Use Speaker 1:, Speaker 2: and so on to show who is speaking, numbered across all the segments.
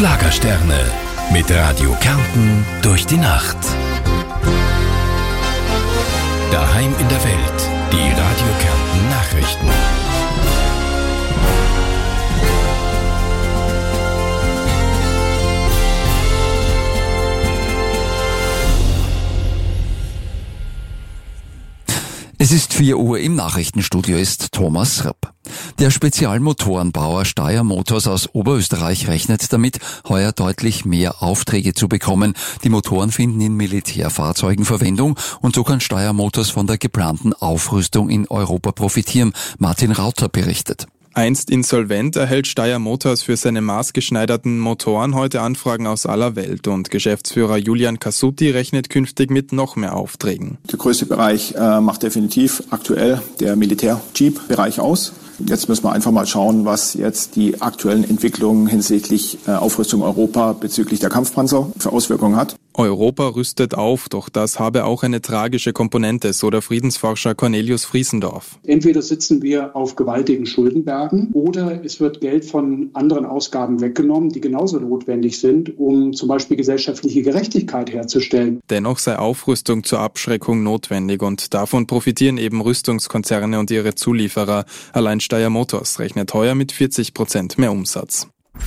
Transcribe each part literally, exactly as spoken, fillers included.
Speaker 1: Schlagersterne mit Radio Kärnten durch die Nacht. Daheim in der Welt, die Radio Kärnten Nachrichten.
Speaker 2: Es ist vier Uhr, im Nachrichtenstudio ist Thomas Rapp. Der Spezialmotorenbauer Steyr Motors aus Oberösterreich rechnet damit, heuer deutlich mehr Aufträge zu bekommen. Die Motoren finden in Militärfahrzeugen Verwendung und so kann Steyr Motors von der geplanten Aufrüstung in Europa profitieren. Martin Rauter berichtet.
Speaker 3: Einst insolvent erhält Steyr Motors für seine maßgeschneiderten Motoren heute Anfragen aus aller Welt und Geschäftsführer Julian Casutti rechnet künftig mit noch mehr Aufträgen.
Speaker 4: Der größte Bereich äh, macht definitiv aktuell der Militär-Jeep-Bereich aus. Jetzt müssen wir einfach mal schauen, was jetzt die aktuellen Entwicklungen hinsichtlich äh, Aufrüstung Europa bezüglich der Kampfpanzer für Auswirkungen hat.
Speaker 3: Europa rüstet auf, doch das habe auch eine tragische Komponente, so der Friedensforscher Cornelius Friesendorf.
Speaker 5: Entweder sitzen wir auf gewaltigen Schuldenbergen oder es wird Geld von anderen Ausgaben weggenommen, die genauso notwendig sind, um zum Beispiel gesellschaftliche Gerechtigkeit herzustellen.
Speaker 3: Dennoch sei Aufrüstung zur Abschreckung notwendig und davon profitieren eben Rüstungskonzerne und ihre Zulieferer. Allein Steyr Motors rechnet heuer mit vierzig Prozent mehr Umsatz.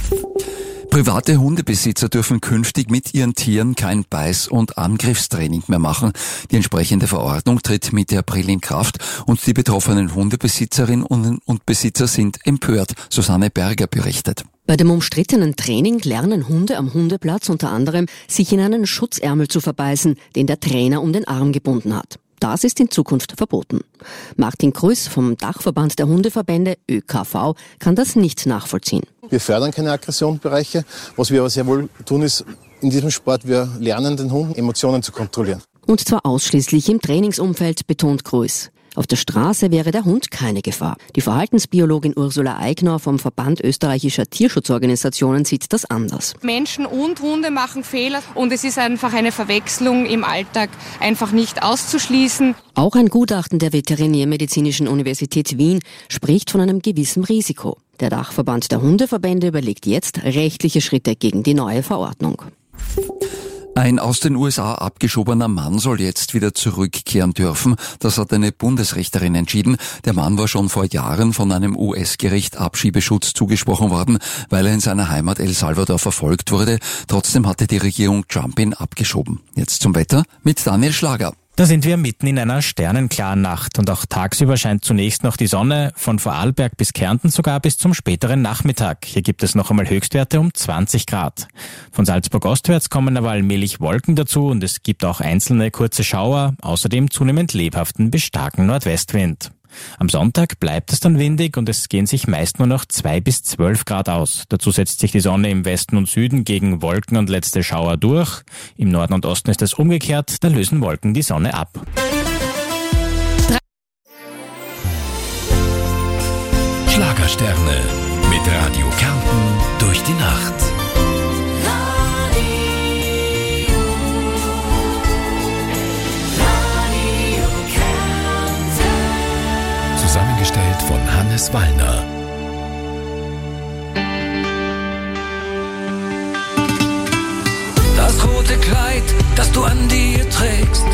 Speaker 2: Private Hundebesitzer dürfen künftig mit ihren Tieren kein Beiß- und Angriffstraining mehr machen. Die entsprechende Verordnung tritt Mitte April in Kraft und die betroffenen Hundebesitzerinnen und Besitzer sind empört. Susanne Berger berichtet.
Speaker 6: Bei dem umstrittenen Training lernen Hunde am Hundeplatz unter anderem, sich in einen Schutzärmel zu verbeißen, den der Trainer um den Arm gebunden hat. Das ist in Zukunft verboten. Martin Krüß vom Dachverband der Hundeverbände Ö K V kann das nicht nachvollziehen.
Speaker 7: Wir fördern keine Aggressionsbereiche. Was wir aber sehr wohl tun, ist in diesem Sport, wir lernen den Hund, Emotionen zu kontrollieren.
Speaker 6: Und zwar ausschließlich im Trainingsumfeld, betont Krüß. Auf der Straße wäre der Hund keine Gefahr. Die Verhaltensbiologin Ursula Eigner vom Verband österreichischer Tierschutzorganisationen sieht das anders.
Speaker 8: Menschen und Hunde machen Fehler und es ist einfach eine Verwechslung im Alltag einfach nicht auszuschließen.
Speaker 6: Auch ein Gutachten der Veterinärmedizinischen Universität Wien spricht von einem gewissen Risiko. Der Dachverband der Hundeverbände überlegt jetzt rechtliche Schritte gegen die neue Verordnung.
Speaker 2: Ein aus den U S A abgeschobener Mann soll jetzt wieder zurückkehren dürfen. Das hat eine Bundesrichterin entschieden. Der Mann war schon vor Jahren von einem U S-Gericht Abschiebeschutz zugesprochen worden, weil er in seiner Heimat El Salvador verfolgt wurde. Trotzdem hatte die Regierung Trump ihn abgeschoben. Jetzt zum Wetter mit Daniel Schlager.
Speaker 9: Da sind wir mitten in einer sternenklaren Nacht und auch tagsüber scheint zunächst noch die Sonne, von Vorarlberg bis Kärnten sogar bis zum späteren Nachmittag. Hier gibt es noch einmal Höchstwerte um zwanzig Grad. Von Salzburg ostwärts kommen aber allmählich Wolken dazu und es gibt auch einzelne kurze Schauer, außerdem zunehmend lebhaften bis starken Nordwestwind. Am Sonntag bleibt es dann windig und es gehen sich meist nur noch zwei bis zwölf Grad aus. Dazu setzt sich die Sonne im Westen und Süden gegen Wolken und letzte Schauer durch. Im Norden und Osten ist es umgekehrt, da lösen Wolken die Sonne ab.
Speaker 1: Schlagersterne mit Radio Kärnten durch die Nacht. Zusammengestellt von Hannes Wallner.
Speaker 10: Das rote Kleid, das du an dir trägst,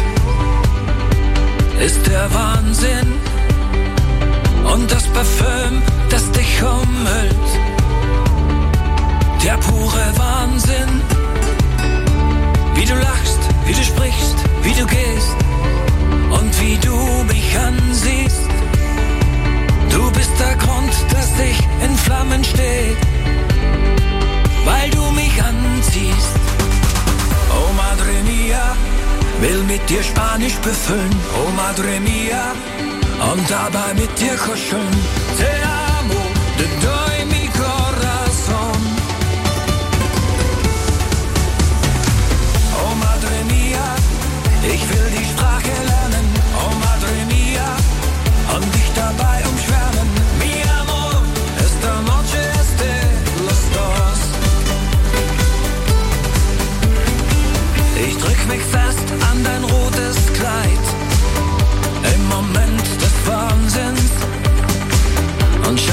Speaker 10: ist der Wahnsinn. Und das Parfüm, das dich umhüllt, der pure Wahnsinn. Wie du lachst, wie du sprichst, wie du gehst und wie du mich ansiehst. Du bist der Grund, dass ich in Flammen stehe, weil du mich anziehst. Oh Madre Mia, will mit dir Spanisch befüllen. Oh Madre Mia, und dabei mit dir kuscheln. Te amo, te doy mi corazón. Oh Madre Mia, ich will die Sprache lernen. Oh Madre Mia, und dich dabei umschwärmen. Mi amor, esta noche es de los dos. Ich drück mich fest an dein rotes Kleid im Moment des Wahnsinns und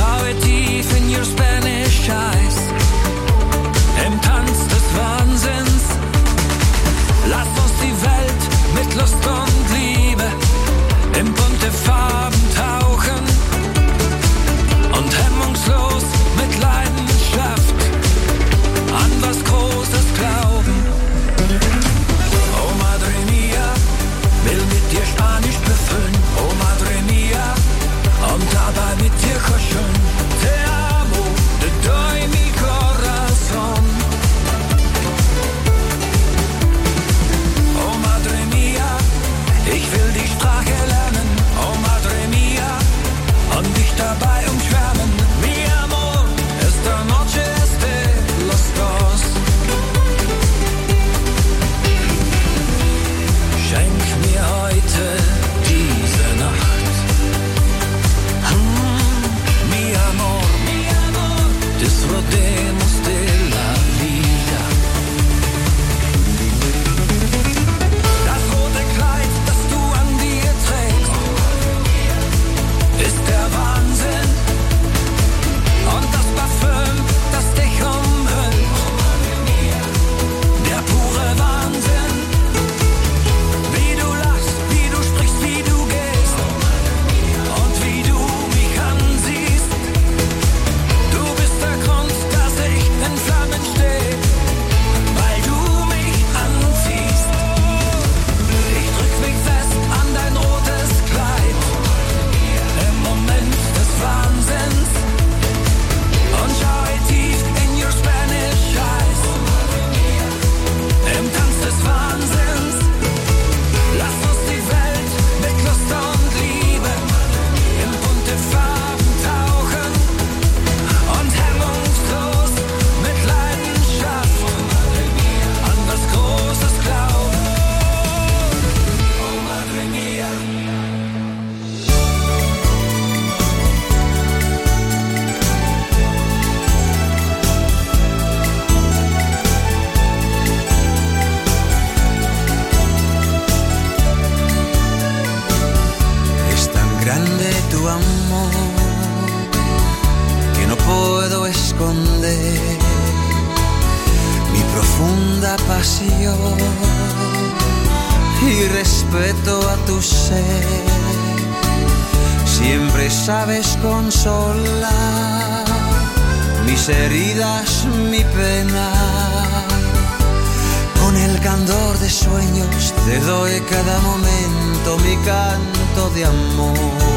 Speaker 11: entiende mi profunda pasión y respeto a tu ser. Siempre sabes consolar mis heridas, mi pena. Con el candor de sueños te doy cada momento mi canto de amor.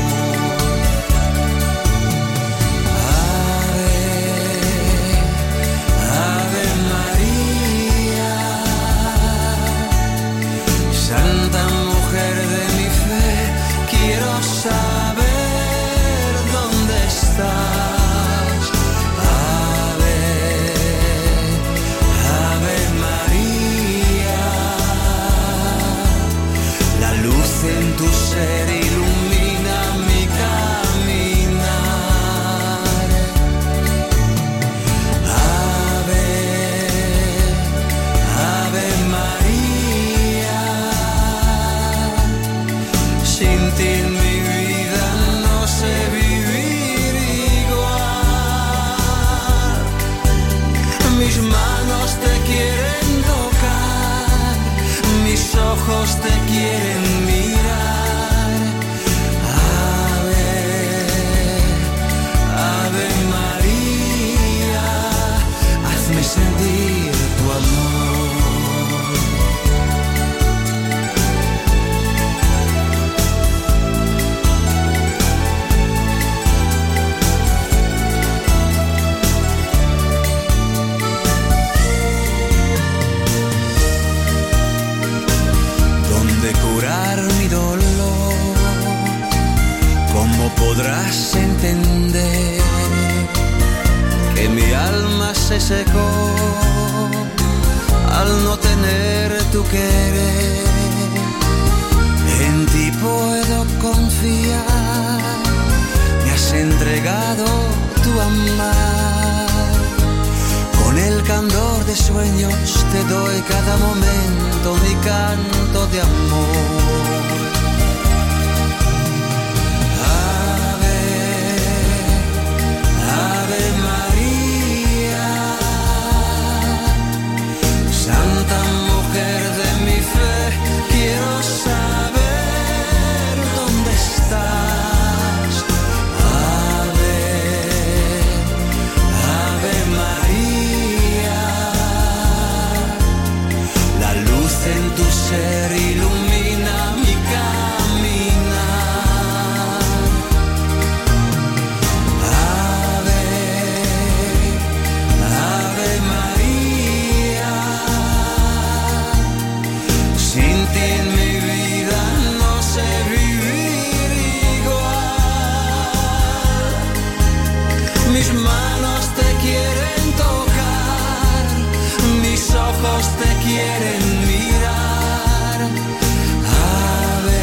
Speaker 11: Santa mujer de mi fe, quiero saber dónde estás. Ave, Ave María. La luz en tu ser ilumina mi caminar. Ave, Ave María. Sin ti en mi vida no sé vivir igual. Mis manos te quieren tocar, mis ojos te quieren mirar. Ave, Ave María, hazme sentir tu amor. Curar mi dolor, ¿cómo podrás entender que mi alma se secó al no tener tu querer? En ti puedo confiar, me has entregado tu amar. Con el candor de sueños te doy cada momento mi canto de amor. Ave, Ave María. Santa mujer de mi fe, quiero saber dónde estás. Ave, Ave María. La luz en tu ser ilumina mi caminar. Ave, Ave María. Sin ti en mi vida no sé vivir igual. Mis manos te quieren tocar, mis ojos te quieren mirar. Ave,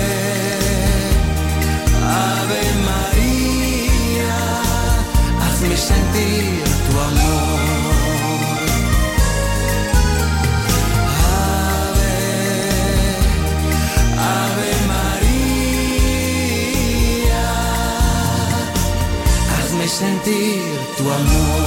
Speaker 11: Ave María, hazme sentir tu amor. Ave, Ave María, hazme sentir tu amor.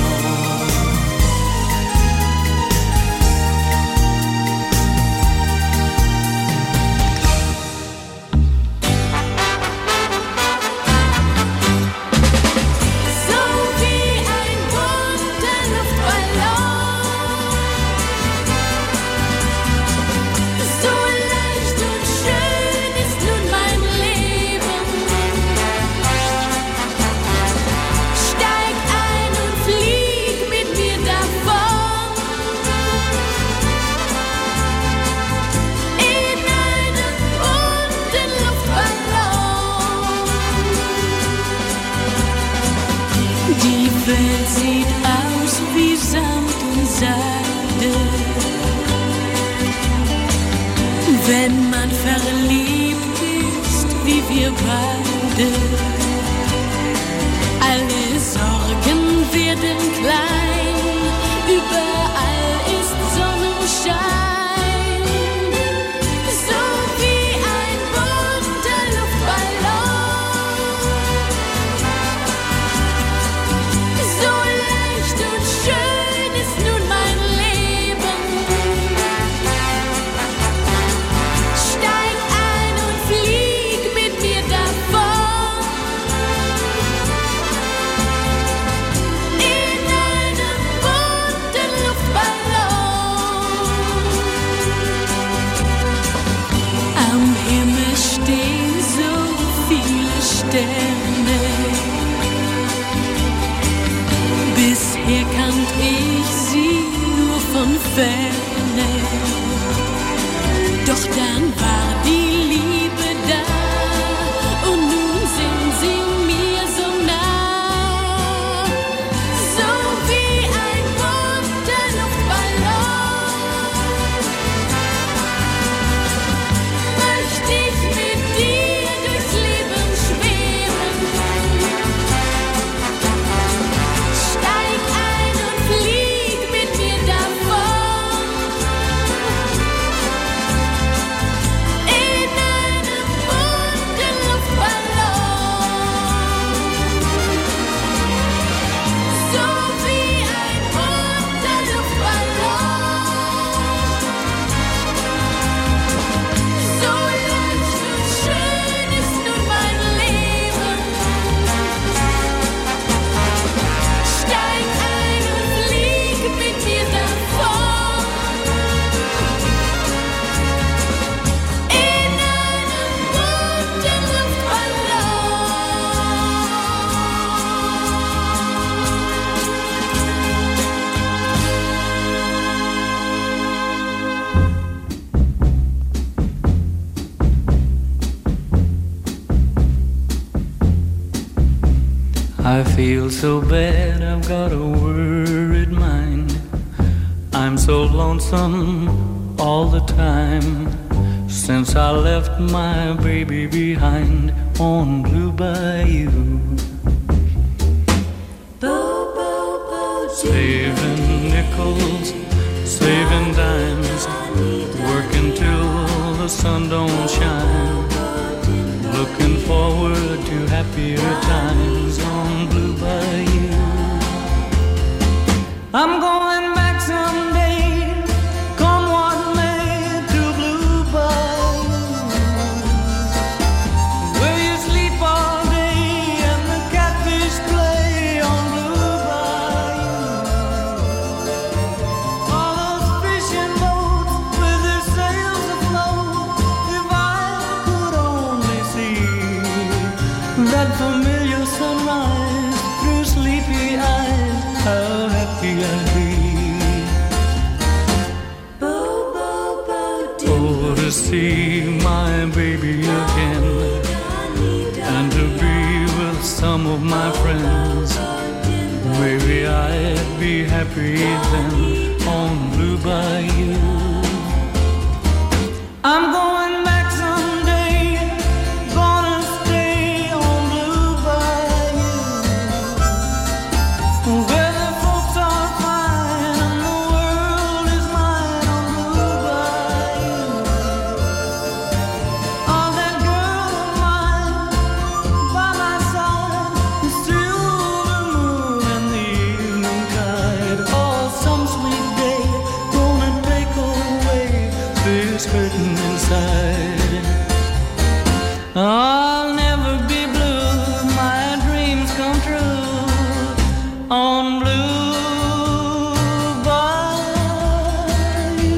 Speaker 12: Die Welt sieht aus wie Samt und Seide, wenn man verliebt ist, wie wir beide. Alle Sorgen werden klein, überall ist Sonnenschein. So wie ein bunter Luftballon, so leicht und Bisher kannt ich sie nur von ferne. Doch dann war die Liebe da und nun sind sie mir so nah. So wie ein bunter Luftballon möchte ich mit dir durchs Leben schweben. Steig ein und flieg mit mir davon. In einem bunten Luftballon. So wie ein bunter Luftballon. So leicht und schön ist nun mein Leben. Steig ein und flieg mit mir davon. In einem bunten
Speaker 10: I feel so bad, I've got a worried mind. I'm so lonesome all the time. Since I left my baby behind on Blue Bayou. Saving nickels, saving dimes, working till the sun don't shine. Looking forward to happier times on Blue Bayou. I'm going back someday, come what may, to Blue Bayou, where you sleep all day and the catfish play on Blue Bayou. All those fishing boats with their sails afloat. If I could only see that familiar sunrise through sleepy eyes, how happy I'd be. Oh, to see my baby again, and to be with some of my friends. Maybe I'd be happy then on Blue Bayou. I'm going back someday, gonna stay on Blue Bayou, where the folks are fine and the world is mine on Blue Bayou. Oh, that girl of mine by my side, the silver moon and the evening tide. Oh, some sweet day gonna take away this hurting inside. I'll never be blue, my dreams come true on Blue Bayou.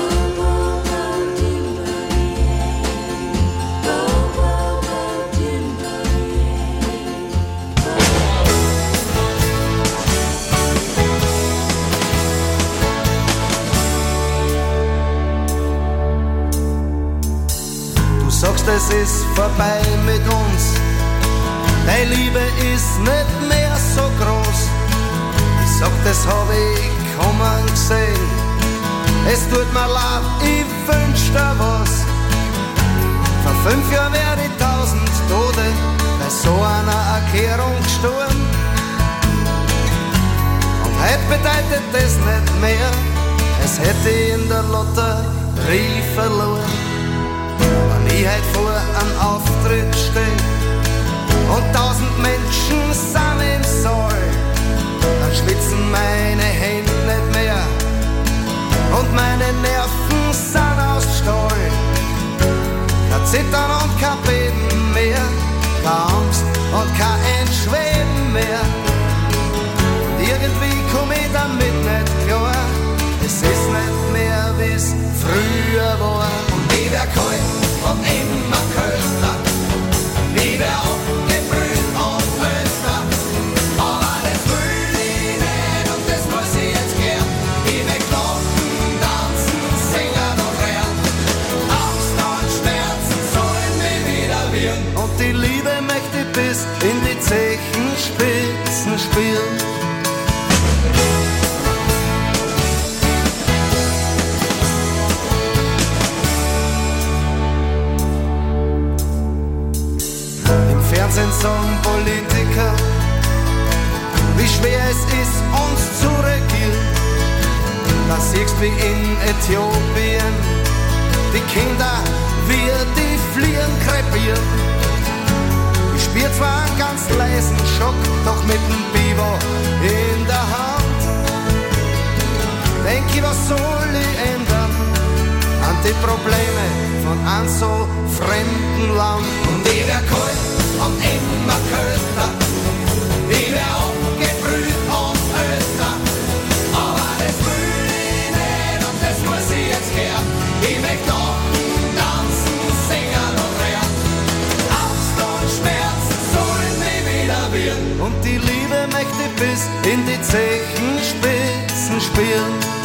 Speaker 11: Du sagst, es ist vorbei mit uns. Deine Liebe ist nicht mehr so groß. Ich sag, das hab ich kommen gesehen. Es tut mir leid, ich wünsch dir was. Vor fünf Jahren wär ich tausend Tote bei so einer Erklärung gestorben. Und heute bedeutet das nicht mehr, als hätte ich in der Lotterie verloren. Wenn ich heut vor einem Auftritt steh und tausend Menschen sind im Saal, dann schwitzen meine Hände nicht mehr und meine Nerven sind aus Stahl. Kein Zittern und kein Beben mehr, keine Angst und kein Entschweben mehr. Und irgendwie komm ich damit nicht klar, es ist nicht mehr wie's früher war. Und ich wär kalt und immer kälter, ich wär abgebrüht und älter, aber das will ich nicht und Zechen spielen. Im Fernsehen sagen Politiker, wie schwer es ist, uns zu regieren. Da siehst du wie in Äthiopien, die Kinder, wie die Fliehen krepieren. Ich spür zwar einen ganz leisen Schock, doch mit dem Biber in der Hand. Denk ich, was soll ich ändern an die Probleme von einem so fremden Land? Und ich wär kalt und immer kälter, ich wär abgebrüht und älter, aber das will ich nicht und das muss ich jetzt hören. Ich möchte lachen, tanzen, singen und reden. Angst und Schmerz sollen nie wieder werden. Und die Liebe möchte bis in die Zechenspitzen spüren.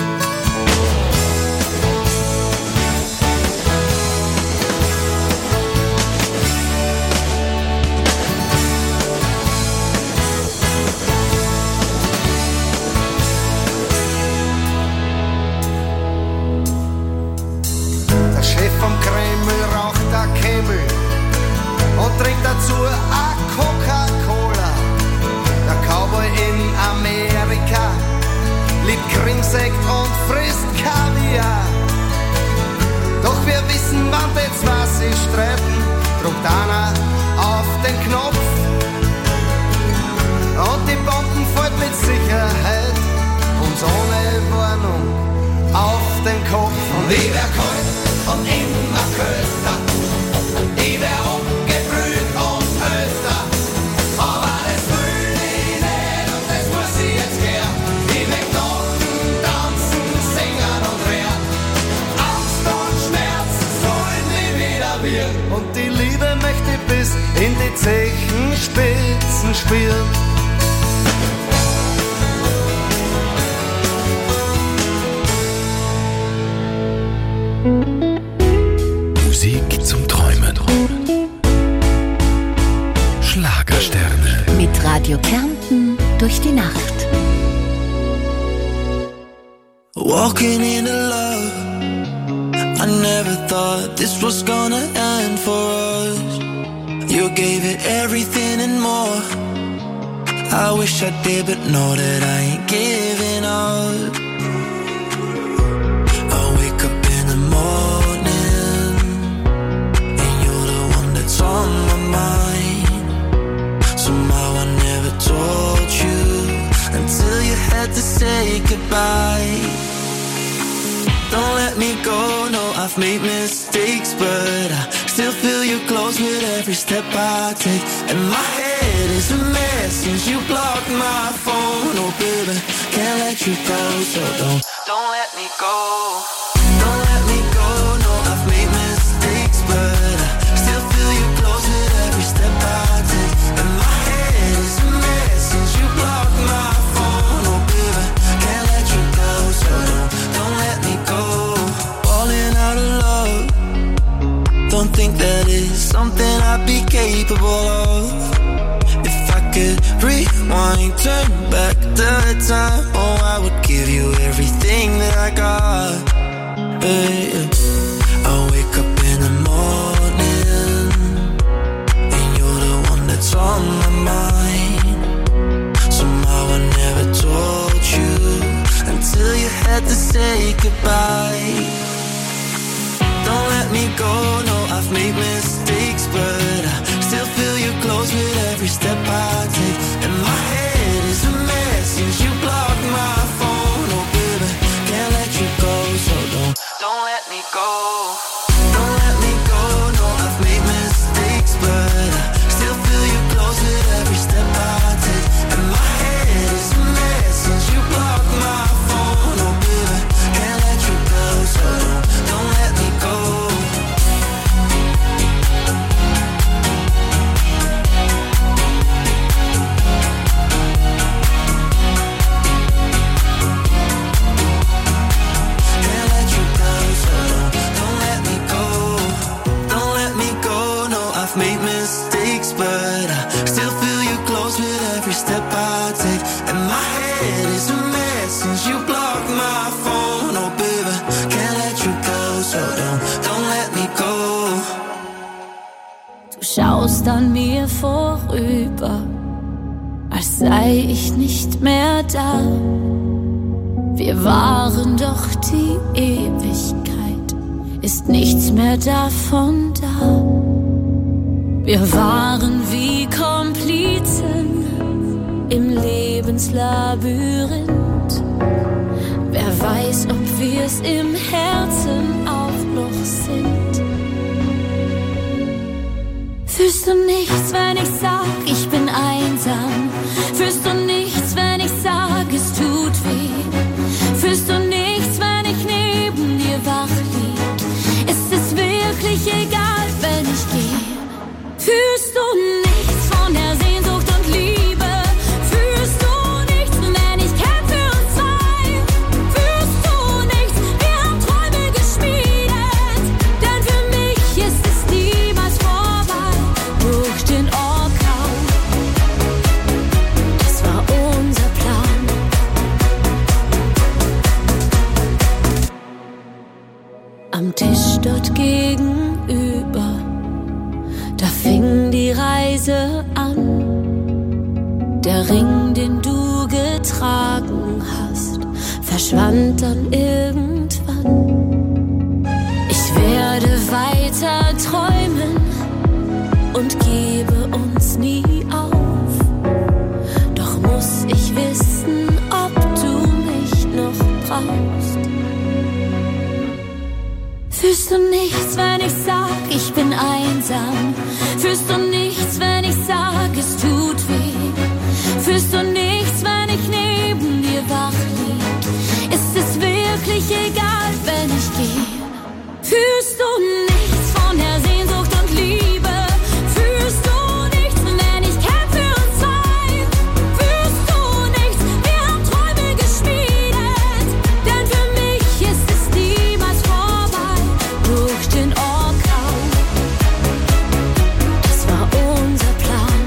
Speaker 11: Vom Kreml raucht der Kämmel und trinkt dazu a Coca-Cola. Der Cowboy in Amerika liebt Krimsekt und frisst Kaviar. Doch wir wissen, wann die zwei sich streiten, drückt einer auf den Knopf und die Bomben fällt mit Sicherheit uns ohne Warnung auf den Kopf. Und ich wär kalt und immer kälter, ich wär abgebrüht und älter, aber das will ich nicht und das muss ich jetzt hören. Ich möchte lachen, tanzen, singen und reden. Angst und Schmerz sollen nie wieder werden. Und die Liebe möchte bis in die Zechenspitzen spüren.
Speaker 1: Musik zum Träumen. Schlagersterne.
Speaker 13: Mit Radio Kärnten durch die Nacht.
Speaker 10: Walking in the love, I never thought this was gonna end for us. You gave it everything and more. I wish I did, but know that I ain't giving up. I wake up in the morning and you're the one that's on my mind. Somehow I never told you until you had to say goodbye. Don't let me go, no, I've made mistakes, but I still feel you close with every step I take. And my head is a mess since you blocked my phone. Oh baby, can't let you go, so don't, don't let me go. Don't let me go, no, I've made mistakes, but I still feel you close with every step I take. And my head is a mess since you blocked my phone. Oh baby, can't let you go, so don't, don't let me go. Falling out of love, don't think that is something I'd be capable of. If I could rewind, turn back the time, oh I would give you everything that I got. Yeah. I wake up in the morning and you're the one that's on my mind. Somehow I never told you until you had to say goodbye. Don't let me go, no, I've made mistakes, but I still feel you close with every step I take. And my head is a mess since you blocked my phone. Oh baby, can't let you go, so don't, don't let me go. Don't let me go, no, I've made mistakes, but I still feel you close with every step I take. And my head is a mess since you blocked my phone. Oh baby, can't let you go, so don't, don't let me go. and my head is a mess since you blocked my phone. Oh baby, can't let you go, so don't, don't let me go.
Speaker 12: Du schaust an mir vorüber, als sei ich nicht mehr da. Wir waren doch die Ewigkeit, ist nichts mehr davon da. Wir waren wie Komplizen im Lebenslabyrinth. Wer weiß, ob wir's im Herzen auch noch sind. Fühlst du nichts, wenn ich sag, ich bin einsam? Fühlst du nichts, wenn ich sag, es tut weh? Fühlst du nichts, wenn ich neben dir wach lieg? Ist es wirklich egal, wenn ich gehe? Fühlst du nichts von der Sehnsucht und Liebe? Fühlst du nichts, wenn ich kämpf für uns zwei? Fühlst du nichts, wir haben Träume geschmiedet. Denn für mich ist es niemals vorbei. Durch den Orkan, das war unser Plan. Am Tisch dort gegenüber, da fing die Reise an. Der Ring, den du getragen hast, verschwand dann irgendwann. Ich werde weiter träumen und gebe uns nie auf. Doch muss ich wissen, ob du mich noch brauchst. Fühlst du nichts, wenn ich sag, ich bin einsam? Fühlst du nichts, wenn ich sag, es tut weh? Fühlst du nichts, wenn ich neben dir wach lieg? Ist es wirklich egal, wenn ich gehe? Fühlst du nichts von der Sehnsucht und Liebe? Fühlst du nichts, wenn ich kämpf für uns zwei? Fühlst du nichts, wir haben Träume geschmiedet. Denn für mich ist es niemals vorbei. Durch den Orkan, das war unser Plan.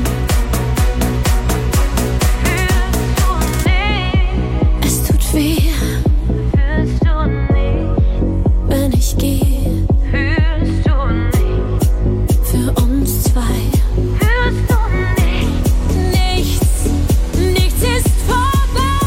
Speaker 12: Es tut weh, wenn ich gehe. Für uns zwei. Nichts, nichts ist vorbei.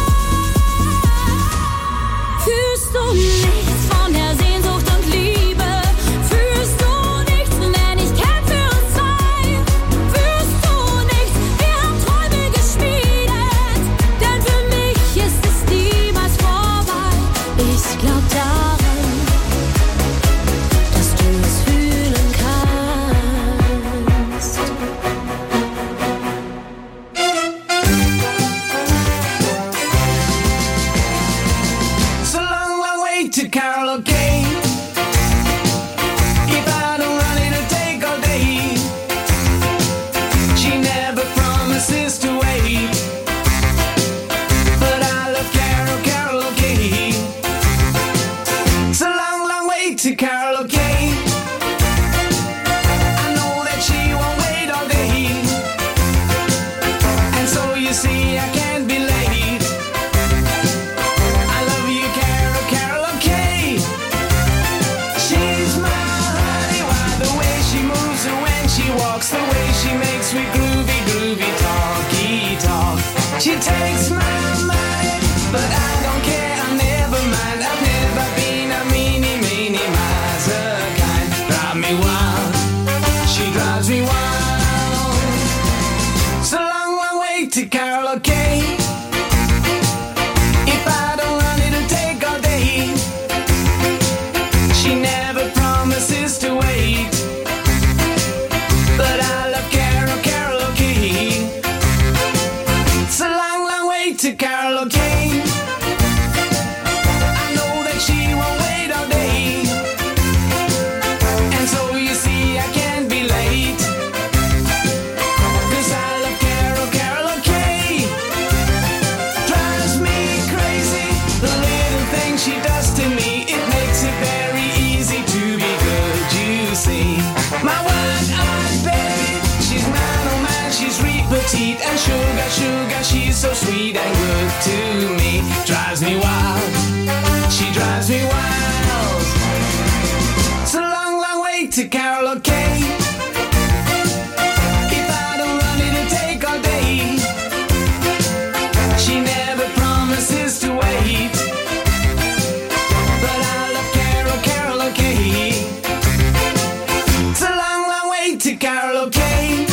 Speaker 12: Fühlst du nichts von der Sehnsucht und Liebe? Fühlst du nichts, wenn ich kämpf für uns zwei? Fühlst du nichts, wir haben Träume geschmiedet. Denn für mich ist es niemals vorbei. Ich glaub daran, dass du es fühlen kannst.
Speaker 10: It's a long, long way to karaoke. If I don't run, it'll take all day. She never promises to wait, but I love Carol, karaoke. It's a long, long way to karaoke. I know that she won't wait all day, and so you see I can't be late. I love you, Carol, karaoke. She's my honey, why the way she moves and when she walks, the way she makes me groovy, groovy, talky, talk. She takes my money, but I don't care, I never mind. I've never been a meanie, meanie, miser kind. Drive me wild, she drives me wild. It's a long, long way to karaoke. If I don't run, it'll take all day. She never promises to wait, but I love Carol, karaoke. It's a long, long way to karaoke. I know that she won't wait all day, and so you see I can't be late. 'Cause I love Carol, karaoke. Drives me crazy, the little things she does to me. It makes it very easy to be good, you see. My one-eyed baby, she's man, oh man, she's real petite. And sugar, sugar, she's so sweet and good to me. Drives me wild, she drives me wild. It's a long, long way to Carol O'Kay. If I don't run it'll take all day. She never promises to wait, but I love Carol, Carol O'Kay. It's a long, long way to Carol O'Kay.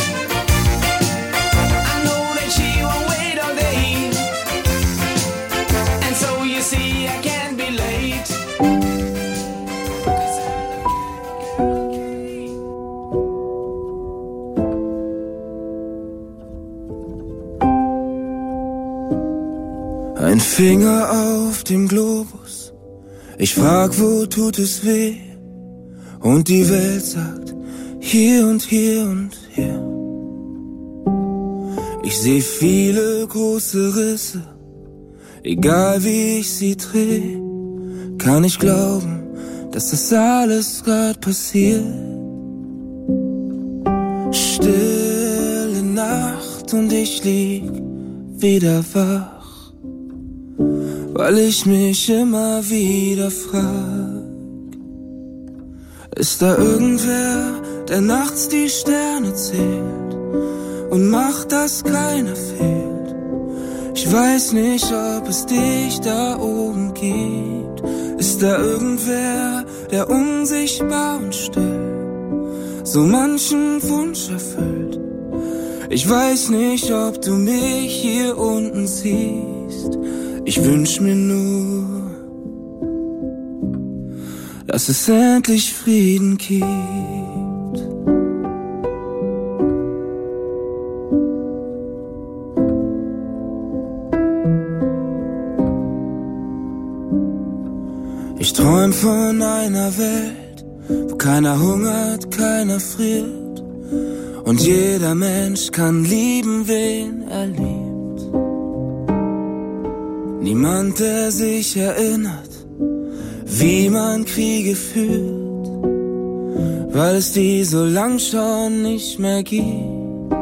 Speaker 10: I know that she won't wait all day, and so you see I can't be late.
Speaker 14: Ein Finger auf dem Globus, ich frag, wo tut es weh? Und die Welt sagt, hier und hier und hier. Ich seh viele große Risse, egal wie ich sie dreh, kann ich glauben, dass das alles grad passiert. Stille Nacht und ich lieg wieder wach, weil ich mich immer wieder frag, ist da irgendwer, der nachts die Sterne zählt und macht, dass keiner fehlt? Ich weiß nicht, ob es dich da oben gibt. Ist da irgendwer, der unsichtbar und still so manchen Wunsch erfüllt? Ich weiß nicht, ob du mich hier unten siehst. Ich wünsch mir nur, dass es endlich Frieden gibt. Ich träum von einer Welt, wo keiner hungert, keiner friert und jeder Mensch kann lieben, wen er liebt. Niemand, der sich erinnert, wie man Kriege führt, weil es die so lang schon nicht mehr gibt.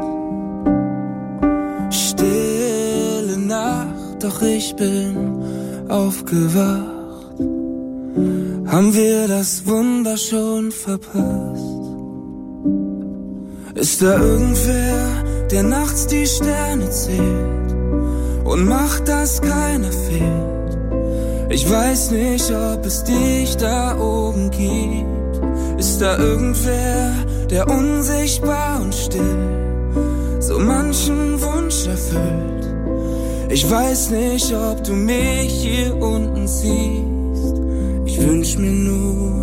Speaker 14: Stille Nacht, doch ich bin aufgewacht. Haben wir das Wunder schon verpasst? Ist da irgendwer, der nachts die Sterne zählt und macht, dass keiner fehlt? Ich weiß nicht, ob es dich da oben gibt. Ist da irgendwer, der unsichtbar und still so manchen Wunsch erfüllt? Ich weiß nicht, ob du mich hier unten siehst. Ich wünsch mir nur,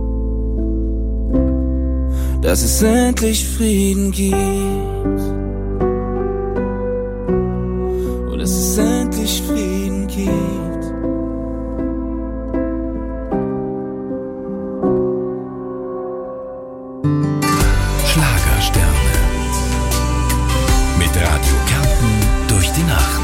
Speaker 14: dass es endlich Frieden gibt und dass es endlich Frieden gibt.
Speaker 1: Schlagersterne mit Radio Kärnten durch die Nacht.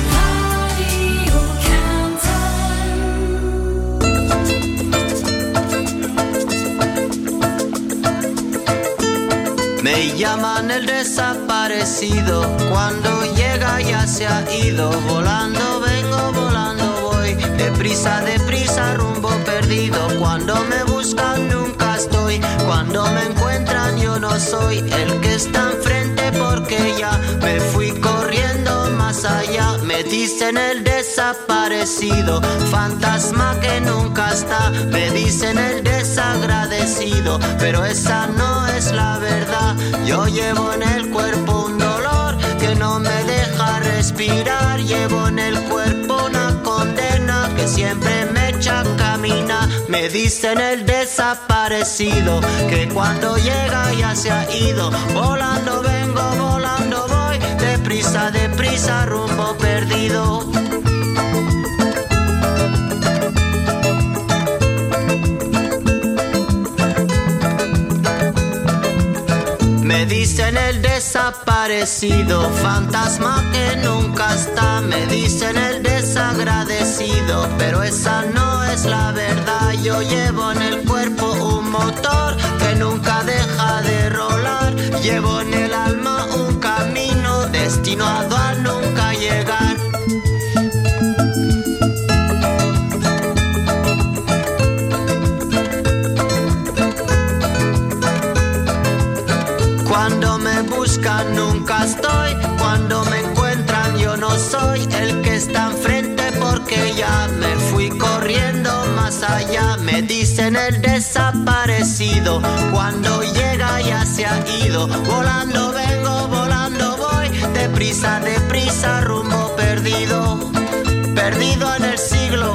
Speaker 15: Me llaman el desaparecido, cuando llega ya se ha ido. Volando vengo, volando voy, deprisa, deprisa, rumbo perdido. Cuando me buscan nunca estoy, cuando me encuentran yo no soy el que está enfrente, porque ya me fui corriendo más allá. Me dicen el desaparecido, fantasma que nunca está. Me dicen el desagradecido, pero esa no es la verdad. Yo llevo en el cuerpo un dolor que no me deja respirar. Llevo en el cuerpo una condena que siempre me echa a caminar. Me dicen el desaparecido, que cuando llega ya se ha ido. Volando vengo, volando voy, deprisa, deprisa, rumbo perdido. Me dicen el desaparecido, fantasma que nunca está. Me dicen el desagradecido, pero esa no es la verdad. Yo llevo en el cuerpo un motor que nunca deja de rolar. Llevo en el alma un camino destinado a nunca llegar. está enfrente porque ya me fui corriendo más allá. Me dicen el desaparecido, cuando llega ya se ha ido. Volando vengo, volando voy, deprisa, deprisa, rumbo perdido, perdido en el siglo,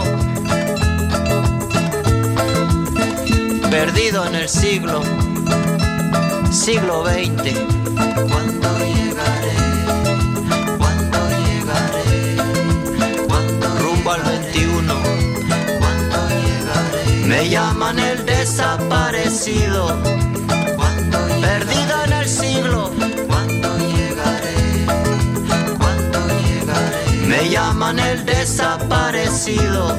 Speaker 15: perdido en el siglo, siglo veinte. ¿Cuándo llegaré? ¿Cuándo llegaré? ¿Cuándo rumbo al veintiuno? ¿Cuándo llegaré? Me llaman el desaparecido, ¿cuándo perdido en el siglo? ¿Cuándo llegaré? ¿Cuándo llegaré? Me llaman el desaparecido.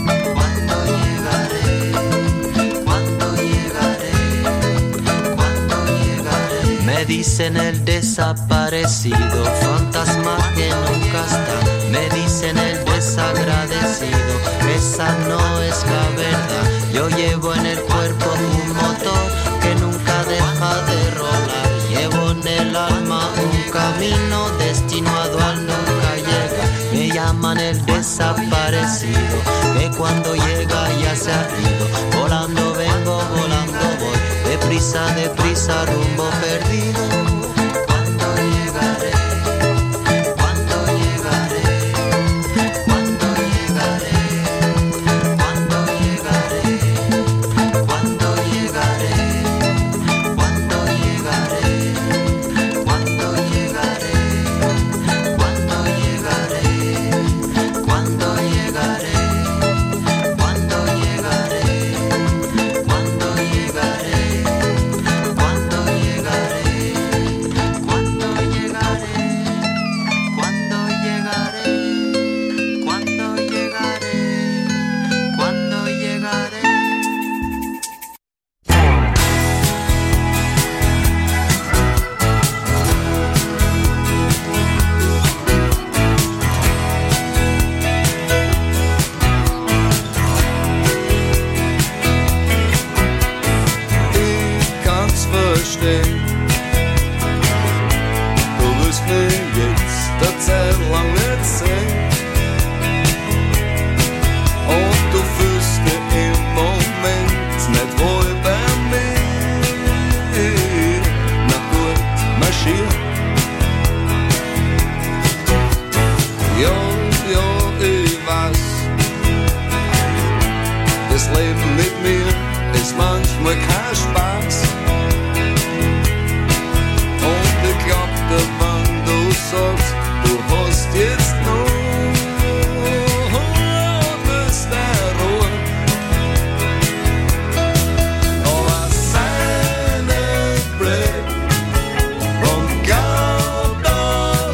Speaker 15: Me dicen el desaparecido, fantasma que nunca está. Me dicen el desagradecido, esa no es la verdad. Yo llevo en el cuerpo un motor que nunca deja de rolar. Llevo en el alma un camino destinado al nunca llega. Me llaman el desaparecido, que cuando llega ya se ha ido. Volando vengo, volando voy, deprisa, deprisa, rumbo perdido. ¿Cuándo llegaré? ¿Cuándo llegaré? ¿Cuándo llegaré? ¿Cuándo llegaré? ¿Cuándo llegaré? ¿Cuándo llegaré? ¿Cuándo llegaré? ¿Cuándo llegaré? ¿Cuándo llegaré? ¿Cuándo llegaré? ¿Cuándo llegaré? ¿Cuándo llegaré? ¿Cuándo llegaré? ¿Cuándo llegaré? ¿Cuándo llegaré? ¿Cuándo llegaré?
Speaker 16: Ich kann's verstehen. Du willst mich jetzt der Zeit lang nicht sehen. Und du fühlst dich im Moment nicht wohl bei mir. Na gut, marschier. Ja, ja, ich weiß. Das Leben mit mir ist manchmal kein Spaß. Und ich glaub dir, wenn du sagst, du hast jetzt nur das der Ruhe. Aber sei nicht blöd und glaub doch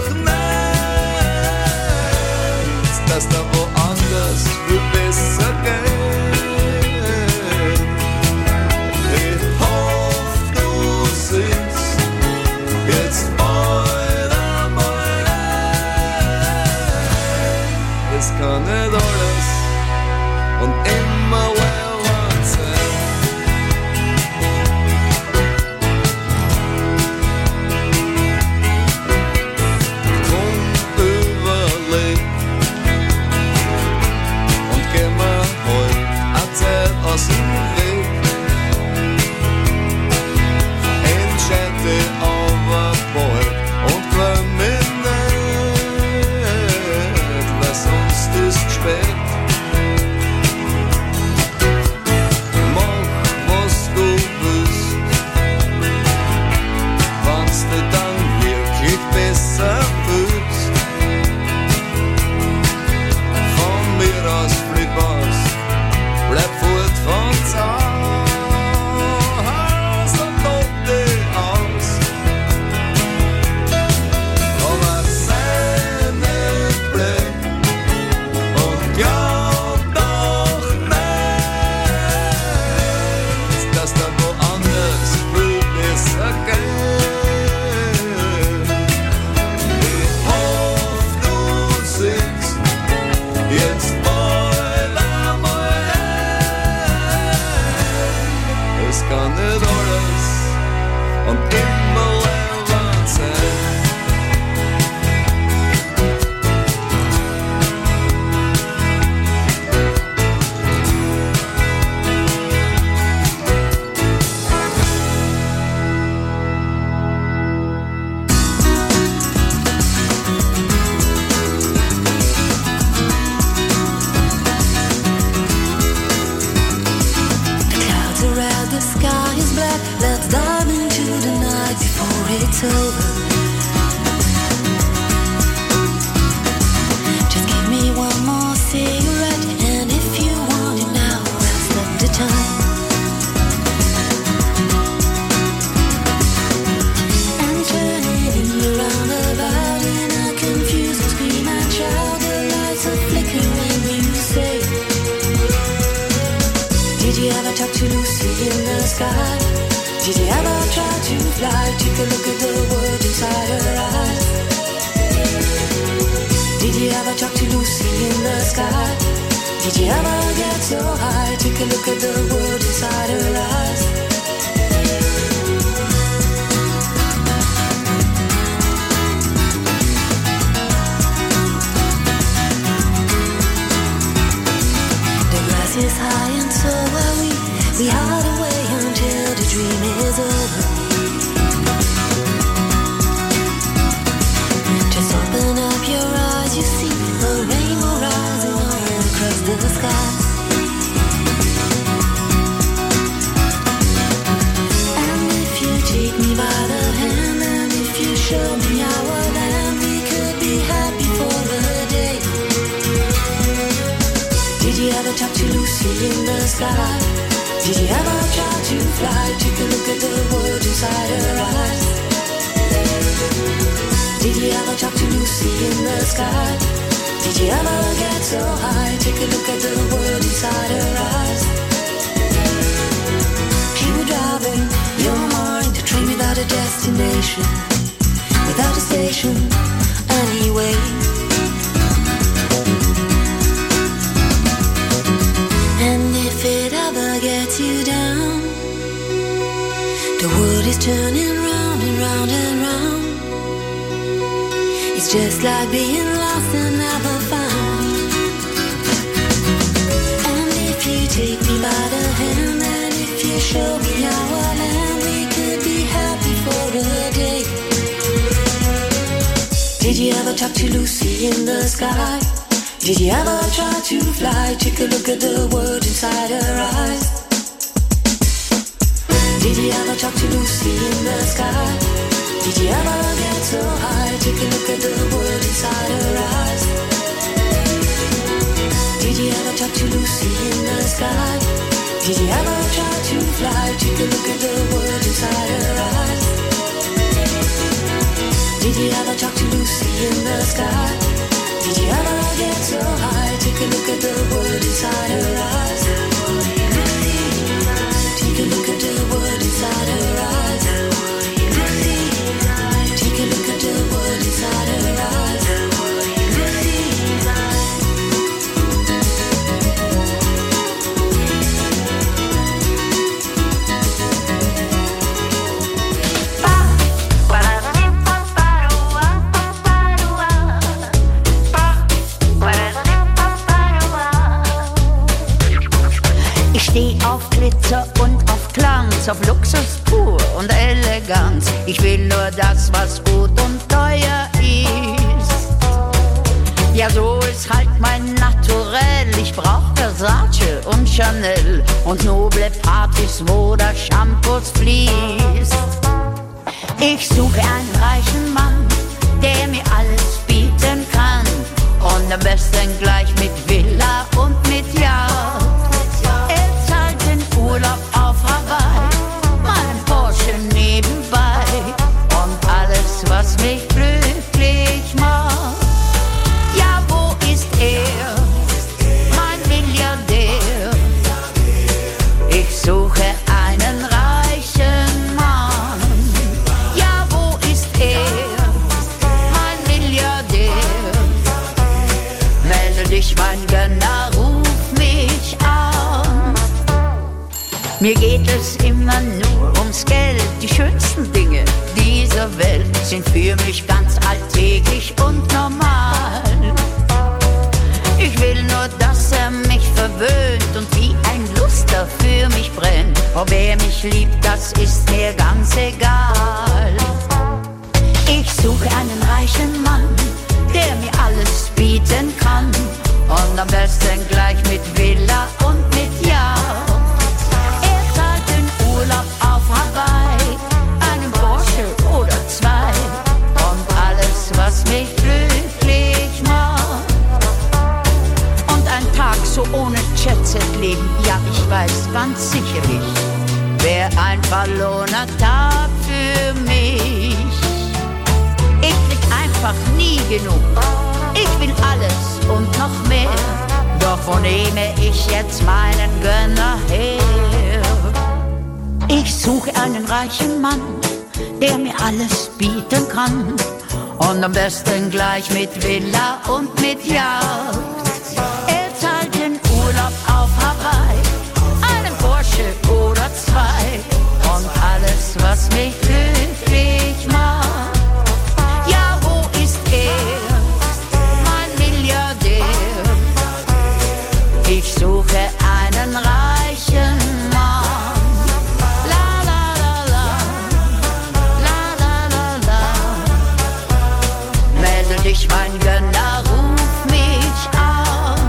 Speaker 16: nicht, dass da woanders viel besser geht. Ich hoffe, du siehst jetzt bald einmal ein. Es kann nicht alles und immer well sein. Drum überleg und geh mir heut eine Zeit aus dem Weg. Entscheid dich aber bald und glaub mich nicht, weil sonst ist spät.
Speaker 17: the sky. Did you ever try to fly? Take a look at the world inside her eyes. Did you ever talk to Lucy in the sky? Did you ever get so high? Take a look at the world inside her eyes. The grass is high and so are we. We hide away until the dream is over. Just open up your eyes, you see a rainbow rising all across the sky. And if you take me by the hand, and if you show me our land, we could be happy for a day. Did you ever talk to Lucy in the sky? Did you ever try to fly? Take a look at the world inside her eyes. Did you ever talk to Lucy in the sky? Did you ever get so high? Take a look at the world inside her eyes. She was driving your mind, a train without a destination, without a station, anyway. And if it ever gets you down, the world is turning round and round and round. It's just like being lost and never found. And if you take me by the hand, and if you show me our land, we could be happy for a day. Did you ever talk to Lucy in the sky? Did you ever try to fly? Take a look at the world inside her eyes. Did you ever talk to Lucy in the sky? Did you ever get so high? Take a look at the world inside her eyes. Did you ever talk to Lucy in the sky? Did you ever try to fly? Take a look at the world inside her eyes. Did you ever talk to Lucy in the sky? Did you ever get so high? Take a look at the world inside her eyes. Take a look at the world inside her eyes. Take a look at the world inside her eyes.
Speaker 18: Ich steh auf Glitzer und auf Glanz, auf Luxus pur und Eleganz. Ich will nur das, was gut und teuer ist. Ja, so ist halt mein Naturell. Ich brauch Versace und Chanel und noble Partys, wo das Shampoos fließt. Ich suche einen reichen Mann, der mir alles bieten kann. Und am besten gleich mit Villa und mit Yacht. Urlaub auf Hawaii, mein Porsche nebenbei und alles, was mich glücklich macht. Ja, wo ist er, mein Milliardär? Ich suche einen reichen Mann. Ja, wo ist er, mein Milliardär? Melde dich, mein Gönner, ruf mich an. Mir geht es immer nur ums Geld. Die schönsten Dinge dieser Welt sind für mich ganz alltäglich und normal. Ich will nur, dass er mich verwöhnt und wie ein Luster für mich brennt. Ob er mich liebt, das ist mir ganz egal. Ich suche einen reichen Mann, der mir alles bieten kann. Und am besten gleich mit Villa und mit Yacht. Urlaub auf Hawaii, einen Porsche oder zwei und alles, was mich glücklich macht. Und ein Tag so ohne Jet-Set leben, ja, ich weiß ganz sicherlich, wär ein verlorener Tag für mich. Ich krieg einfach nie genug, ich will alles und noch mehr. Doch wo nehme ich jetzt meinen Gönner her? Ich suche einen reichen Mann, der mir alles bieten kann. Und am besten gleich mit Villa und mit Yacht. Er zahlt den Urlaub auf Hawaii, einen Porsche oder zwei. Und alles, was mich glücklich macht. Ja, wo ist er, mein Milliardär? Ich suche einen reichen Mann. La la la la, la la la la. Melde dich, mein Gönner, ruf mich an.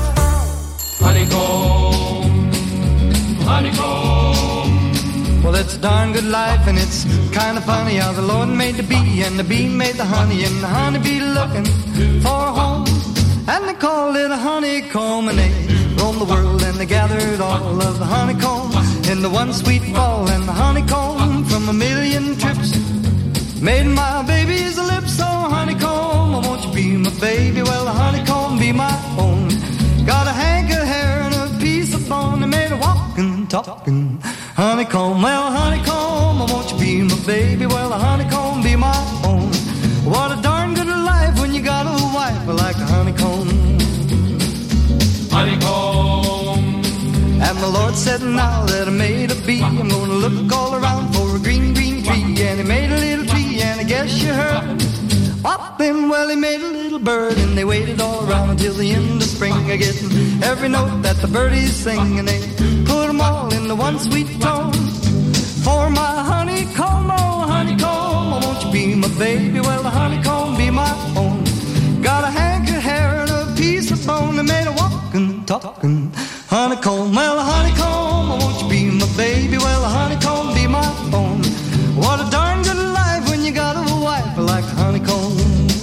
Speaker 19: Honeycomb, honeycomb. Well, it's a darn good life, and it's kind of funny how the Lord made the bee, and the bee made the honey, and the honeybee looking for a home. And they called it a honeycomb, and they roamed the world, and they gathered all of the honeycomb in the one sweet fall, and the honeycomb from a million trips made my baby's lips. So honeycomb, won't you be my baby? Well, the honeycomb be my own. Got a hank of hair and a piece of bone, they made a walking, talking honeycomb. Well, honeycomb, won't you be my baby? Well, the honeycomb be my own. What a darn good life when you got a wife like a honeycomb. Honeycomb. And the Lord said, now that I made a bee, I'm gonna look all around for a green, green tree. And he made a little tree, and I guess you heard. What then? Well, he made a little bird, and they waited all around until the end of spring, getting every note that the birdies sing, and they put them all in the one sweet tone. For my honeycomb, oh honeycomb, won't you be my baby? Well, the honeycomb be my own. Got a hank of hair and a piece of bone, they made a walking, talking honeycomb. Well, the honeycomb, won't you be my baby? Well, the honeycomb be my own. What a darn good life when you got a wife like a honeycomb.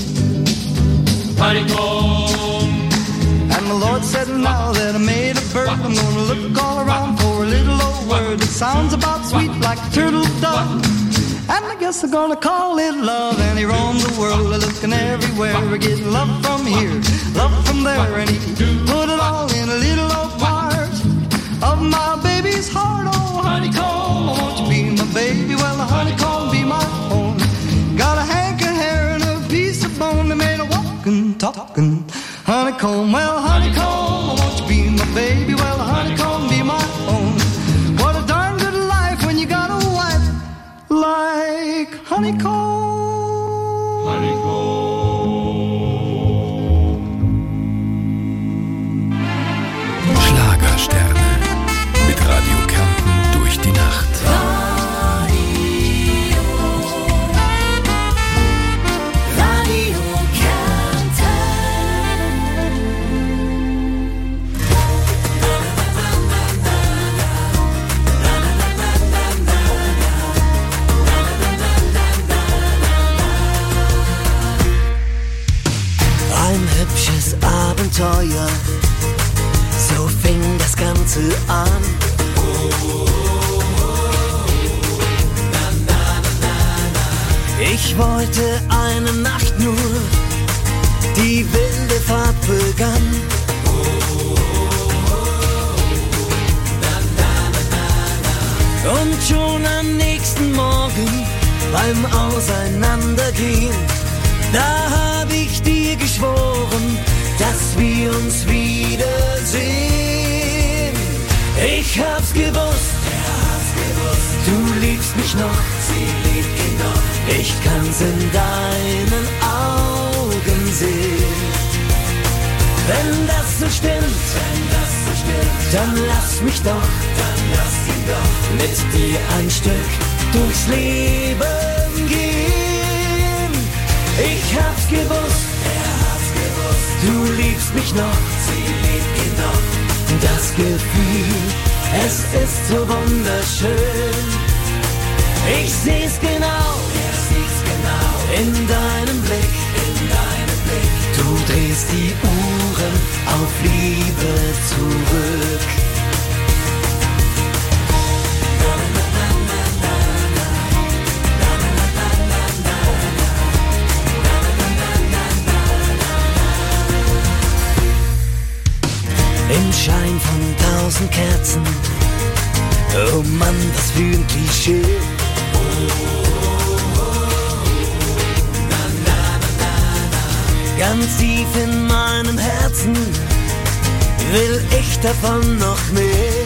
Speaker 19: Honeycomb. And the Lord said, now that I made a bird, I'm gonna look all around for a little old word that sounds about sweet like a turtle dove. And I guess they're gonna call it love. And he roamed the world looking everywhere, getting love from here, love from there. And he put it all in a little old part of my baby's heart. Oh, honeycomb, won't you be my baby? Well, the honeycomb be my own. Got a hank of hair and a piece of bone, they made a walking, talking honeycomb. Well, honeycomb, won't you be my baby? Well, the honeycomb be my own. What a darn good life when you got a wife like honeycomb. Honeycomb.
Speaker 1: Schlagersterne mit Radio Kärnten durch die Nacht.
Speaker 11: Abenteuer, so fing das Ganze an. Ich wollte eine Nacht nur, die wilde Fahrt begann. Und schon am nächsten Morgen beim Auseinandergehen, da hab ich dir geschworen, dass wir uns wiedersehen. Ich hab's gewusst, er hat's gewusst. Du liebst mich noch, sie liebt ihn noch. Ich kann's in deinen Augen sehen. Wenn das so stimmt, wenn das so stimmt, dann lass mich doch, dann lass ihn doch mit dir ein Stück durchs Leben gehen. Ich hab's gewusst, du liebst mich noch, sie liebt ihn noch. Das Gefühl, es ist so wunderschön. Ich seh's genau, er sieht's genau in deinem Blick, in deinem Blick. Du drehst die Uhren auf Liebe zurück. Im Schein von tausend Kerzen Oh Mann, was für ein Klischee. Ganz tief in meinem Herzen will ich davon noch mehr.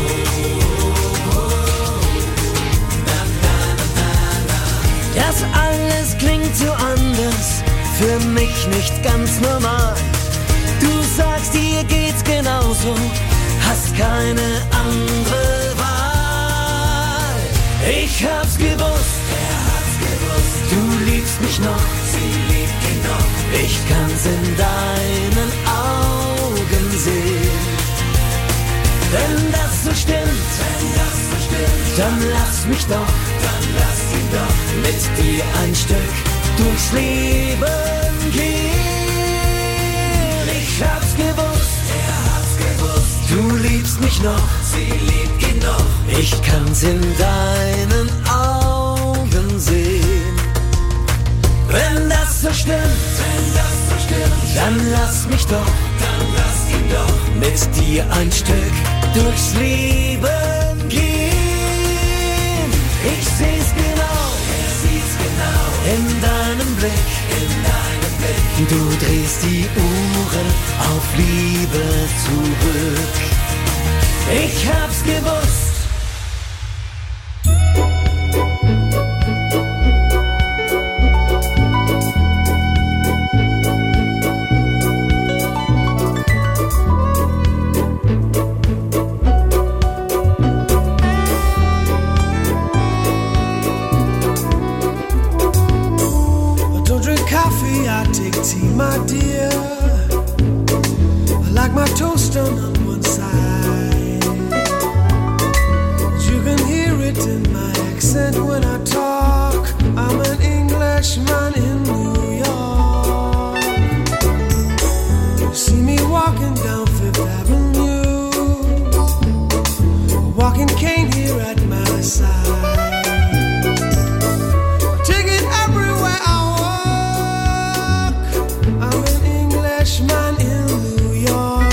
Speaker 11: Das alles klingt so anders, für mich nicht ganz normal. Du sagst, dir geht's genauso, hast keine andere Wahl. Ich hab's gewusst, er hat's gewusst. Du liebst mich noch, sie liebt ihn noch. Ich kann's in deinen Augen sehen. Wenn das so stimmt, wenn das so stimmt, dann lass mich doch, dann lass ihn doch mit dir ein Stück durchs Leben gehen. Ich hab's gewusst, er hat's gewusst. Du liebst mich noch, sie liebt ihn noch. Ich kann's in deinen Augen sehen. Wenn das so stimmt, wenn das so stimmt, dann lass mich doch, dann lass ihn doch mit dir ein Stück durchs Leben gehen. Ich seh's genau, er sieht's genau in deinem Blick, in deinem Blick. Du drehst die Uhren auf Liebe zurück. Ich hab's gewusst.
Speaker 20: Tea, my dear, I like my toast on one side. You can hear it in my accent when I talk. I'm an Englishman in New York. You see me walking down Fifth Avenue, a walking cane here at my side. Man in New York.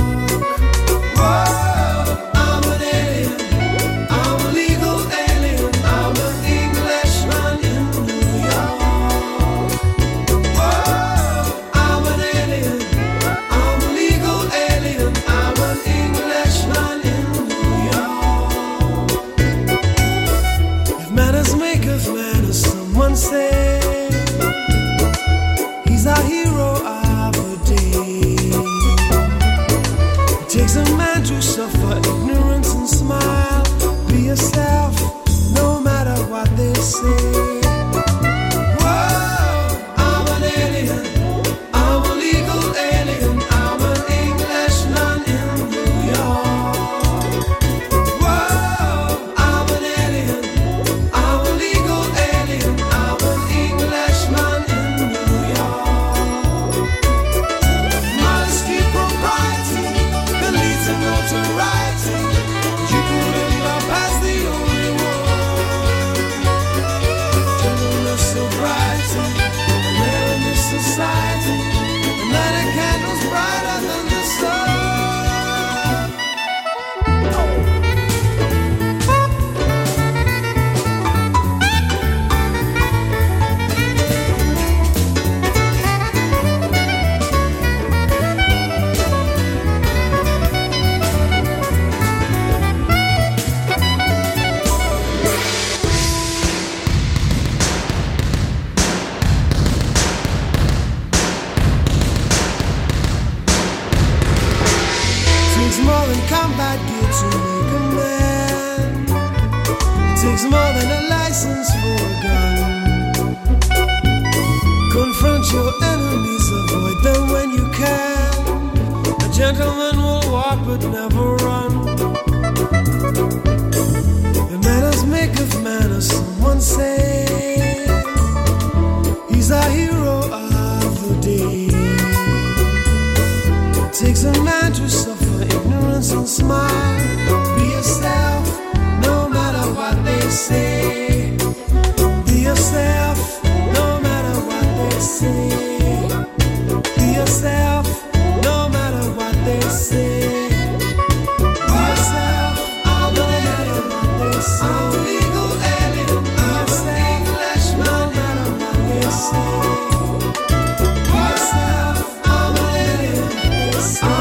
Speaker 20: Whoa, I'm an alien. I'm a legal alien. I'm an Englishman in New York. Whoa, I'm an alien. I'm a legal alien. I'm an Englishman in New York. If manners make of manners, someone say he's our hero. Takes a man to suffer ignorance and smile. Be yourself, no matter what they say. Whoa, I'm an alien. I'm a legal alien. I'm an Englishman in New York. Whoa, I'm an alien. I'm a legal alien. I'm an Englishman in New York. Modesty, propriety, leads to notoriety. You couldn't love as the only one. Gentleness, sobriety, rare in this society. And light a candle's brighter than the sun. More than combat gear to make a man. It takes more than a license for a gun. Confront your enemies, avoid them when you can. A gentleman will walk but never run. The manners make of manners, someone say. He's our hero of the day. It takes a man to suffer ignorance and smile. Be yourself, no matter what they say. Be yourself, no matter what they say. Be yourself, no matter what they say. Be yourself, no matter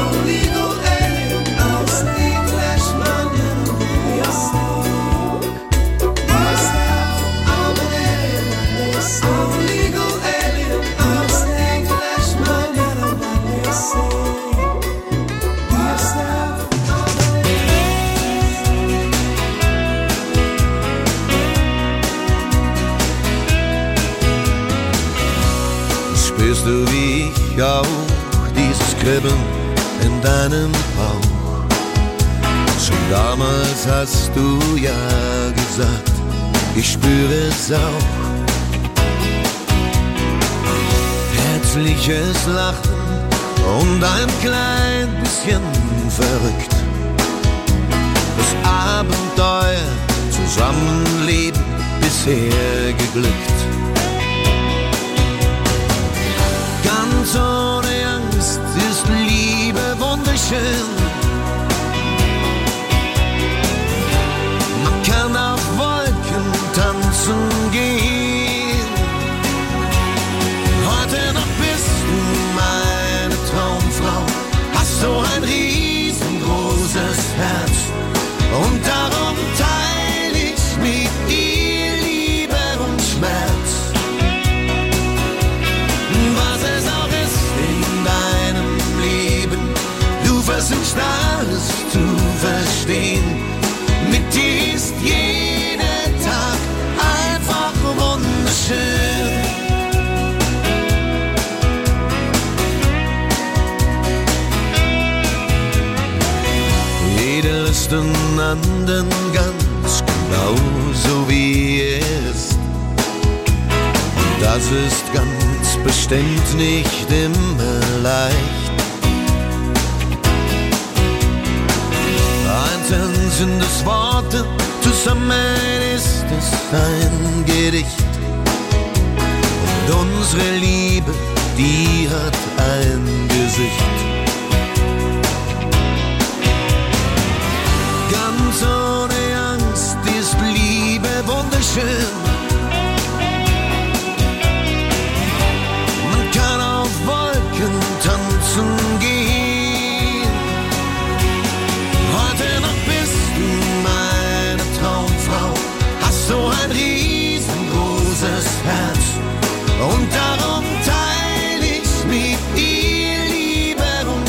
Speaker 20: I'm a legal alien, I'm an Englishman in New York. I'm an alien, I'm a legal alien, I'm an Englishman in New York.
Speaker 21: Spürst du wie ich auch dieses Kribbeln in deinem Bauch? Schon damals hast du ja gesagt, ich spüre es auch. Herzliches Lachen und ein klein bisschen verrückt. Das Abenteuer, Zusammenleben bisher geglückt. Ganz ohne Angst ist Liebe wunderschön. Man kann auf Wolken tanzen gehen. Heute noch bist du meine Traumfrau. Hast so ein riesengroßes Herz. Und darum teile ich mit dir Liebe und Schmerz. Was es auch ist in deinem Leben, du versuchst alles zu verstehen. Mit dir ist jeder Tag einfach wunderschön. Jeder ist den anderen ganz genau so wie er ist. Und das ist ganz bestimmt nicht immer leicht. Einzeln sind es Worte, zusammen ist es ein Gedicht. Und unsere Liebe, die hat ein Gesicht. Ganz ohne Angst ist Liebe wunderschön. Man kann auf Wolken tanzen gehen. Heute noch bist du meine Traumfrau. Hast so ein riesengroßes Herz. Und darum teile ich mit dir Liebe und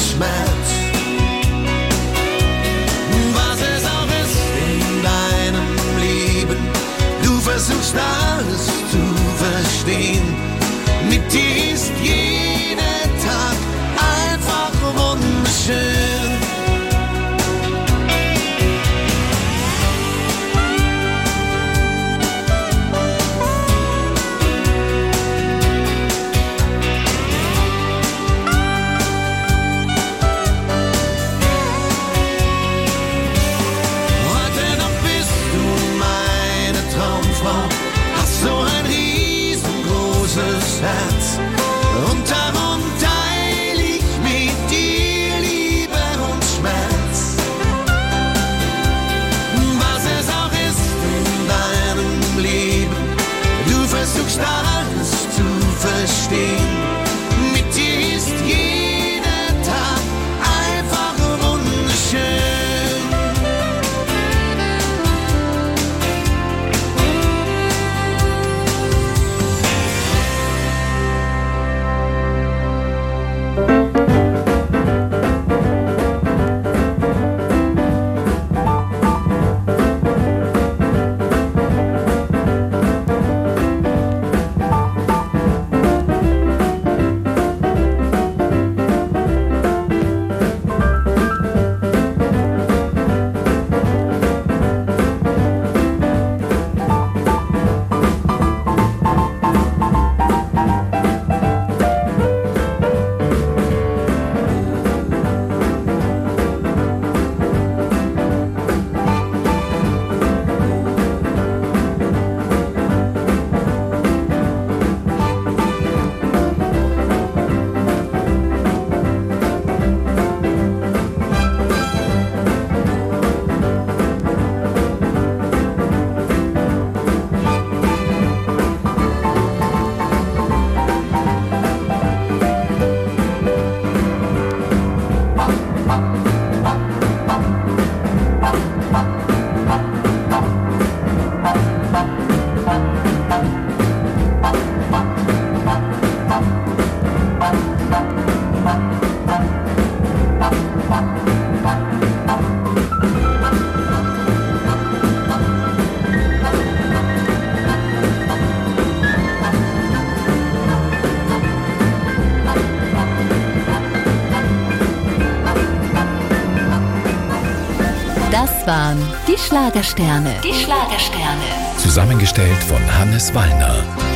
Speaker 13: Das waren die Schlagersterne.
Speaker 1: Die Schlagersterne. Zusammengestellt von Hannes Wallner.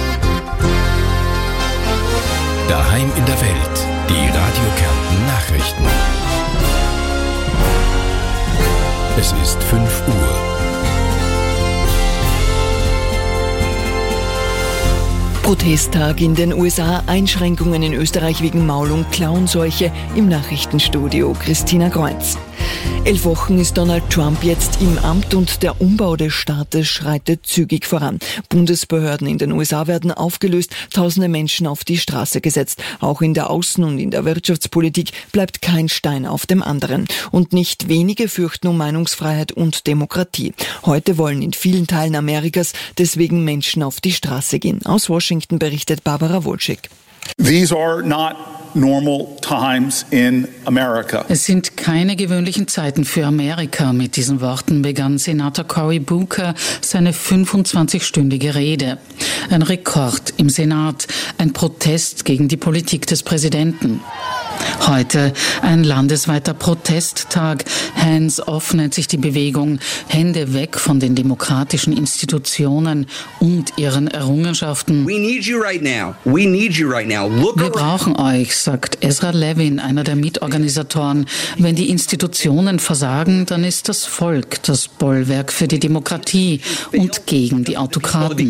Speaker 1: Daheim in der Welt. Die Radio Kärnten Nachrichten. Es ist fünf Uhr.
Speaker 4: Protesttag in den U S A, Einschränkungen in Österreich wegen Maul- und Klauenseuche. Im Nachrichtenstudio Christina Kreuz. Elf Wochen ist Donald Trump jetzt im Amt und der Umbau des Staates schreitet zügig voran. Bundesbehörden in den U S A werden aufgelöst, tausende Menschen auf die Straße gesetzt. Auch in der Außen- und in der Wirtschaftspolitik bleibt kein Stein auf dem anderen. Und nicht wenige fürchten um Meinungsfreiheit und Demokratie. Heute wollen in vielen Teilen Amerikas deswegen Menschen auf die Straße gehen. Aus Washington berichtet Barbara Wolczyk.
Speaker 22: These are not normal times in America.
Speaker 23: Es sind keine gewöhnlichen Zeiten für Amerika. Mit diesen Worten begann Senator Cory Booker seine fünfundzwanzigstündige Rede. Ein Rekord im Senat, ein Protest gegen die Politik des Präsidenten. Heute ein landesweiter Protesttag. Hands off nennt sich die Bewegung. Hände weg von den demokratischen Institutionen und ihren Errungenschaften.
Speaker 24: We need you right now. We need you right now. Look
Speaker 23: Wir brauchen euch, sagt Ezra Levin, einer der Mitorganisatoren. Wenn die Institutionen versagen, dann ist das Volk das Bollwerk für die Demokratie und gegen die Autokraten.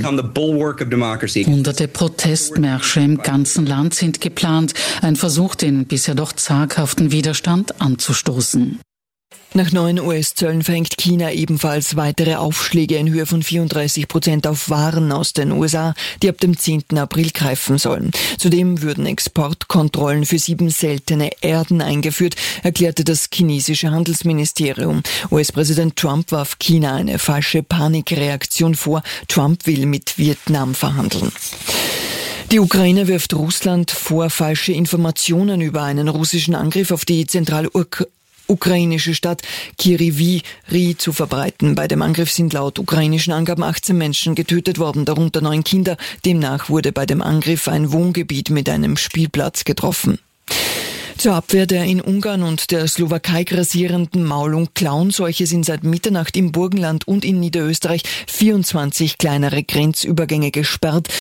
Speaker 23: Hunderte Protestmärsche im ganzen Land sind geplant. Ein Versuch, den bisher doch zaghaften Widerstand anzustoßen.
Speaker 4: Nach neuen U S-Zöllen verhängt China ebenfalls weitere Aufschläge in Höhe von vierunddreißig Prozent auf Waren aus den U S A, die ab dem zehnten April greifen sollen. Zudem würden Exportkontrollen für sieben seltene Erden eingeführt, erklärte das chinesische Handelsministerium. U S-Präsident Trump warf China eine falsche Panikreaktion vor. Trump will mit Vietnam verhandeln. Die Ukraine wirft Russland vor, falsche Informationen über einen russischen Angriff auf die zentralukrainische Stadt Kryvyi zu verbreiten. Bei dem Angriff sind laut ukrainischen Angaben achtzehn Menschen getötet worden, darunter neun Kinder. Demnach wurde bei dem Angriff ein Wohngebiet mit einem Spielplatz getroffen. Zur Abwehr der in Ungarn und der Slowakei grassierenden Maul- und Klauenseuche sind seit Mitternacht im Burgenland und in Niederösterreich vierundzwanzig kleinere Grenzübergänge gesperrt.